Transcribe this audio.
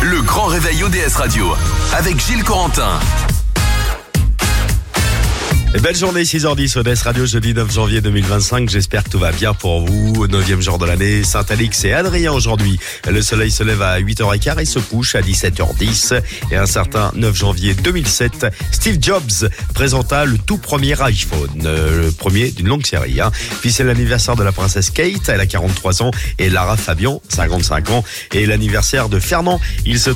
Le grand réveil ODS Radio avec Gilles Corentin. Et belle journée, 6h10, ODS Radio, jeudi 9 janvier 2025. J'espère que tout va bien pour vous. 9e jour de l'année, Saint-Alix et Adrien aujourd'hui. Le soleil se lève à 8h15 et se couche à 17h10. Et un certain 9 janvier 2007, Steve Jobs présenta le tout premier iPhone, le premier d'une longue série. Puis c'est l'anniversaire de la princesse Kate, elle a 43 ans, et Lara Fabian, 55 ans. Et l'anniversaire de Fernand, il se